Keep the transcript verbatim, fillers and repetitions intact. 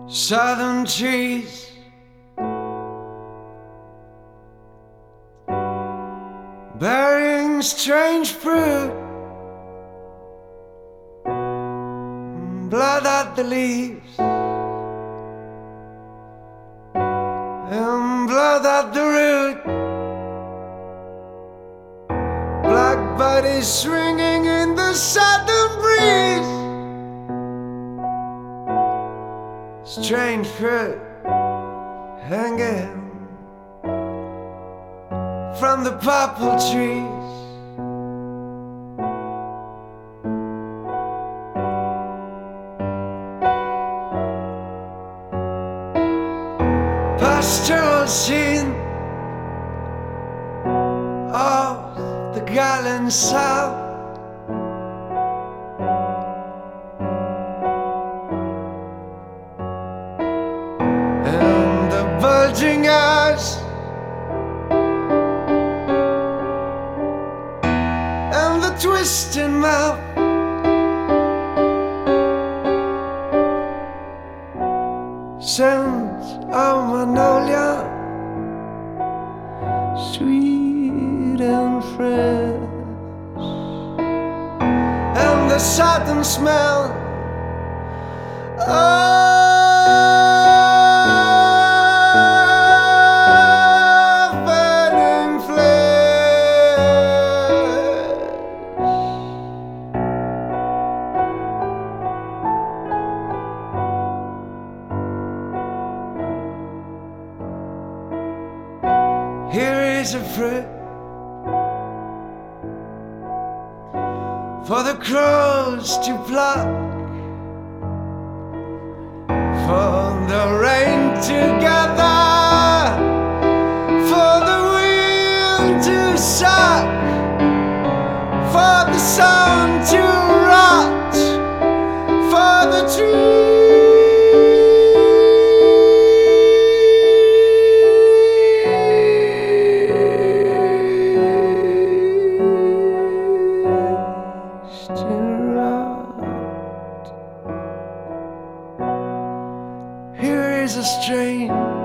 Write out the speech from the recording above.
Southern trees, bearing strange fruit, blood at the leaves and blood at the root, black bodies swinging in the southern breeze, strange fruit hanging from the poplar trees. Pastoral scene of the gallant South, and the bulging eyes and the twisting mouth, scent of magnolia, sweet and fresh, and the southern smell of burning flesh. Here is a fruit for the crows to pluck, for the rain to gather, for the wind to suck, for the sun to rot, for the tree to rot. Here is a strain